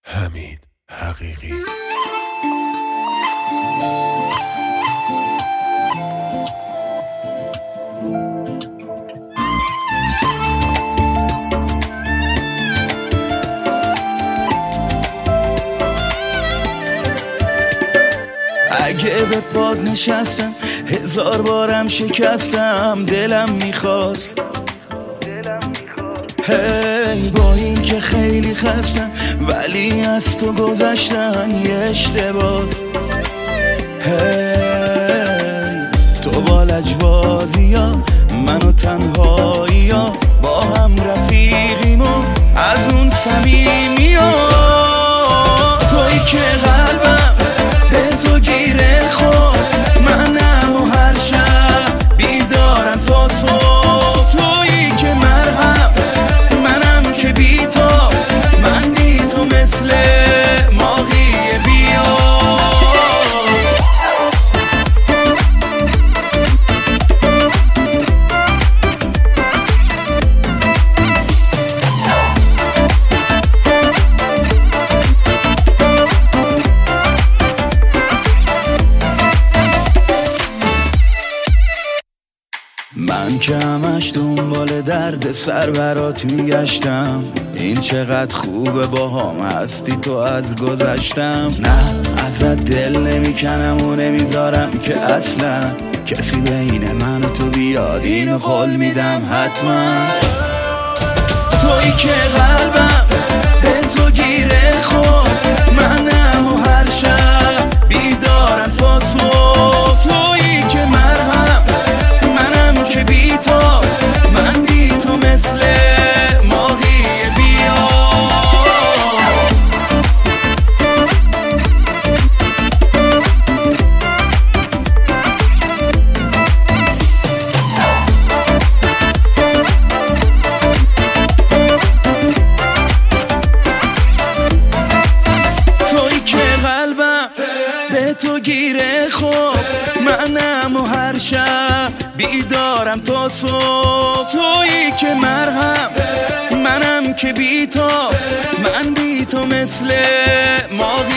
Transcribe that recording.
حمید حقیقی. اگه به پاد نشستم 1000 بارم شکستم، دلم میخواست هی با این که خیلی خستم ولی از تو گذشتن یه اشتباس. هی تو با لجبازی ها منو تنهایی ها با هم رفیقیم و از اون صمیمی ها، توی که قلبم به تو گیره خود، منم و هر شب بیدارم تا صبح، تویی که مرهم منم که بی تو، من بی تو مثل ماهی بیا. من که همش دنبال درد سر برات میگشتم، این چقدر خوبه باهام هستی تو از گذشتم. نه ازت دل نمیکنم و نمیذارم که اصلا کسی بین من و تو بیاد، اینو قول میدم حتما. تویی که قلبم به تو گیره خود، منم و هر شب بیدارم تا صبح، تویی که مرهم منم که بی تو، من بی تو مثل ماهی بیا. تویی که قلبم به تو گیره خوب، منم و هر شب بیدارم تا صبح، تویی که مرهم منم که بی تو، من بی تو مثل ماهی